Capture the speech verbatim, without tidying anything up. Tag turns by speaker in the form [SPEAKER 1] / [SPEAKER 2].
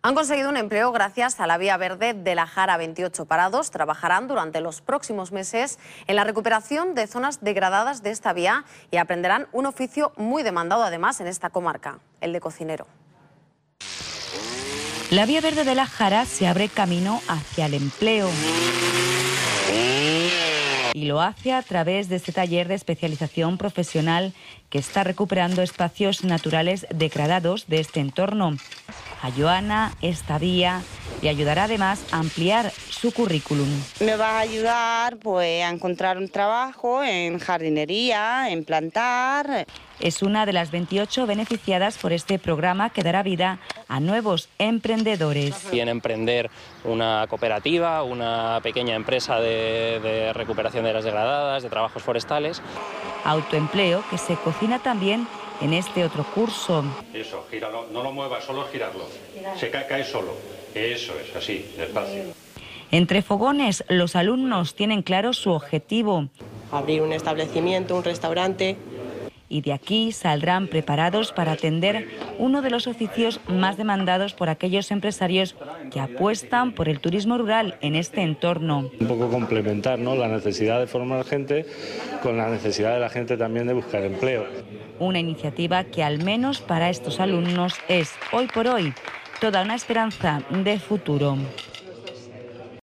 [SPEAKER 1] Han conseguido un empleo gracias a la vía verde de la Jara. veintiocho parados trabajarán durante los próximos meses en la recuperación de zonas degradadas de esta vía y aprenderán un oficio muy demandado además en esta comarca, el de cocinero.
[SPEAKER 2] La vía verde de la Jara se abre camino hacia el empleo. Y lo hace a través de este taller de especialización profesional que está recuperando espacios naturales degradados de este entorno. A Joana esta vía le ayudará además a ampliar su currículum.
[SPEAKER 3] Me va a ayudar pues, a encontrar un trabajo en jardinería, en plantar.
[SPEAKER 2] Es una de las veintiocho beneficiadas por este programa que dará vida a nuevos emprendedores.
[SPEAKER 4] Y en emprender una cooperativa, una pequeña empresa de, de recuperación de áreas degradadas, de trabajos forestales.
[SPEAKER 2] Autoempleo que se cocina también en este otro curso.
[SPEAKER 5] Eso, gíralo, no lo muevas, solo girarlo. Se cae, cae solo. Eso es, así, despacio.
[SPEAKER 2] Entre fogones, los alumnos tienen claro su objetivo.
[SPEAKER 6] Abrir un establecimiento, un restaurante.
[SPEAKER 2] Y de aquí saldrán preparados para atender uno de los oficios más demandados por aquellos empresarios que apuestan por el turismo rural en este entorno.
[SPEAKER 7] Un poco complementar, ¿no?, la necesidad de formar gente con la necesidad de la gente también de buscar empleo.
[SPEAKER 2] Una iniciativa que al menos para estos alumnos es, hoy por hoy, toda una esperanza de futuro.